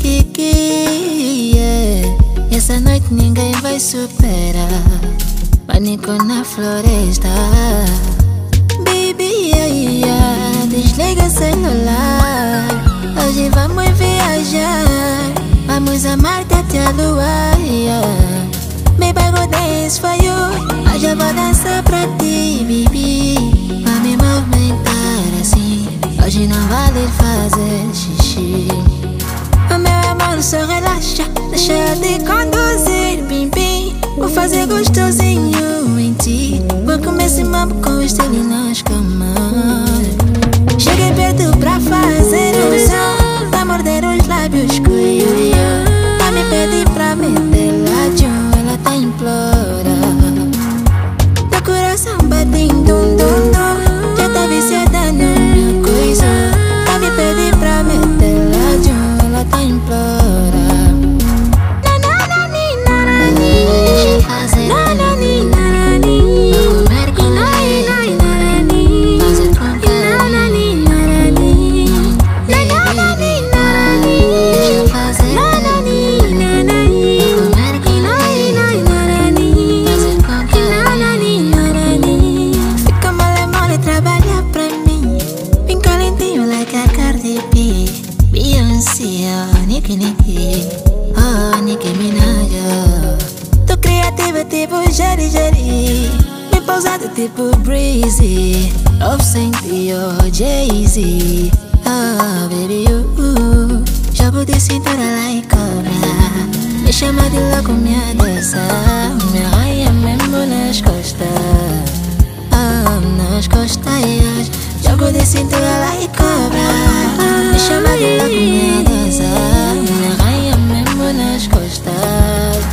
yeah. Essa noite ninguém vai superar. Pânico na floresta. Baby, yeah. Desliga o celular. Hoje vamos viajar. Vamos amar-te até a lua, yeah. Baby, I go dance for you. Hoje eu vou dançar pra ti, baby. Pra me movimentar assim. Hoje não vale fazer xixi. O meu amor só relaxa. Deixa eu te conduzir, bim bim. Vou fazer gostosinho em ti. Vou comer esse mambo com estilo nas camas. Cheguei perto pra fazer um som. Pra morder os lábios, cuiuiu. Pra me pedir pra meter ladinho. Ela tá implora. Meu coração batendo dum dum dum. Já tá viciada na minha coisa. Pra me pedir pra meter ladinho. Ela tá implora. Nicki, oh Nicki Minaj. Tô criativa tipo Jerry Jerry. Me pausado tipo Breezy. Love senti, oh Jay-Z. Oh baby, jogo de cintura lá e cobra. Me chama de louco, minha deusa. Me arranha mesmo nas costas. Oh, nas costas. Jogo de cintura lá e cobra. Me chama de louco, minha deusa. Me arranha mesmo nas costas.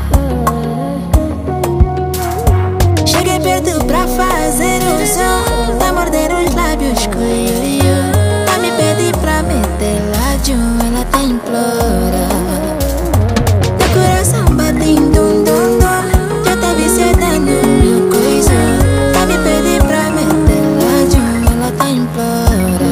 Cheguei perto pra fazer um som. Pra morder os lábios, cuiuiu. Pra me pedir pra meter ladinho. Ela tá implora. Meu coração batendo dum dum dum. Já tá viciada no meu coisa. Pra me pedir pra meter ladinho. Ela tá implora.